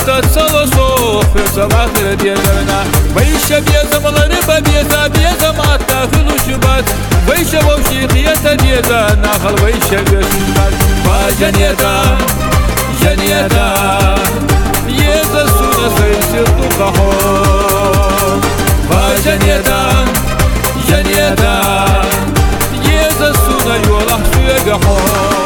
Hasta çalışo Fırzamatır diyelerine Veyşe biyezamaları biyezamatta hülüşübat Veyşe vavşi kıyata diyeza Nahal veyşe gözünler Va ceniyeta Ceniyeta Yeza suna sayısı tukaho Va ceniyeta Ceniyeta Yeza suna yolah suya gaho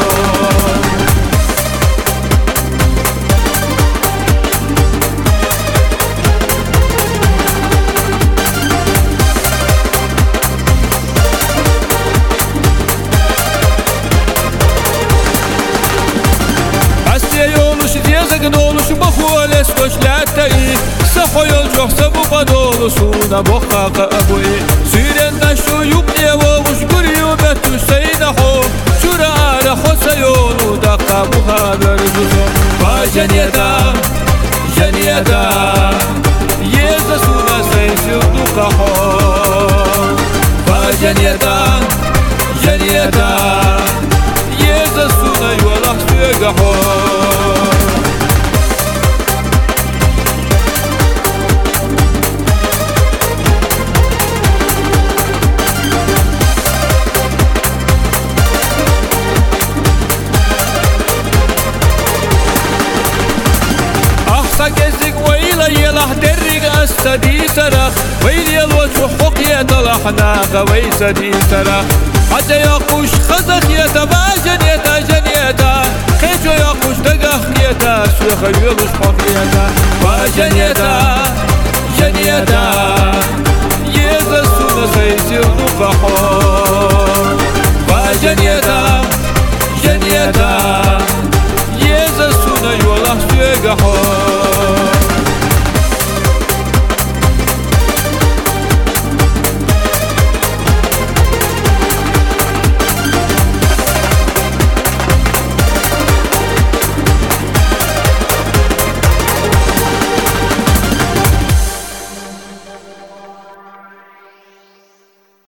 Skoşlattayı Sahoyol yoksa bu padolusuna bokkaka abuyi Sürenden şu yukliye vovuş gürüyü betü seynaho Şurara hosa yolu dakika bu haber güzo Va ceniyeta Ceniyeta Yeza suna seysi dukaho Va ceniyeta Ceniyeta Yeza suna yolak sügaho gezdik ويلا يلا درق استدي سرخ ويلي الوجه حق يطلعنا غويس دي سرخ حتى يقوش خزخ يتبع جنيتا جنيتا خيجو يقوش دقخ يتا سوخ يلوش حق يتا وجنيتا جنيتا يزا سونا سيزير نفحو